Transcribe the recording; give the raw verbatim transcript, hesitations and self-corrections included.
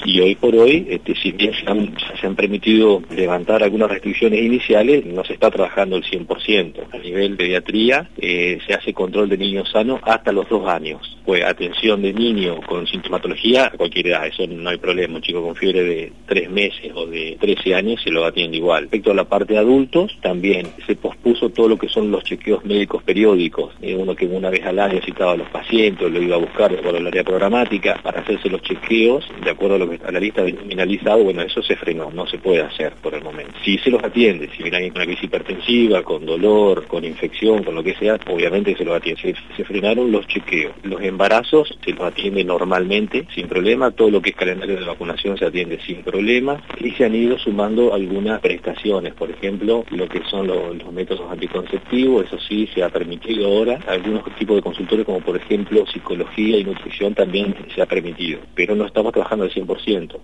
Y hoy por hoy, este, si bien se han, se han permitido levantar algunas restricciones iniciales, no se está trabajando el cien por ciento. A nivel pediatría eh, se hace control de niños sanos hasta los dos años. Pues atención de niño con sintomatología a cualquier edad, eso no hay problema. Un chico con fiebre de tres meses o de trece años se lo atiende igual. Respecto a la parte de adultos, también se pospuso todo lo que son los chequeos médicos periódicos. Eh, uno que una vez al año citaba a los pacientes, lo iba a buscar por el área programática para hacerse los chequeos, de acuerdo a lo que a la lista de nominalizado, bueno, eso se frenó, no se puede hacer por el momento. Si se los atiende, si viene alguien con una crisis hipertensiva, con dolor, con infección, con lo que sea, obviamente se los atiende. Se, se frenaron los chequeos. Los embarazos se los atiende normalmente, sin problema, todo lo que es calendario de vacunación se atiende sin problema, y se han ido sumando algunas prestaciones, por ejemplo, lo que son los, los métodos anticonceptivos, eso sí se ha permitido ahora, algunos tipos de consultorios como por ejemplo psicología y nutrición también se ha permitido, pero no estamos trabajando al cien por ciento.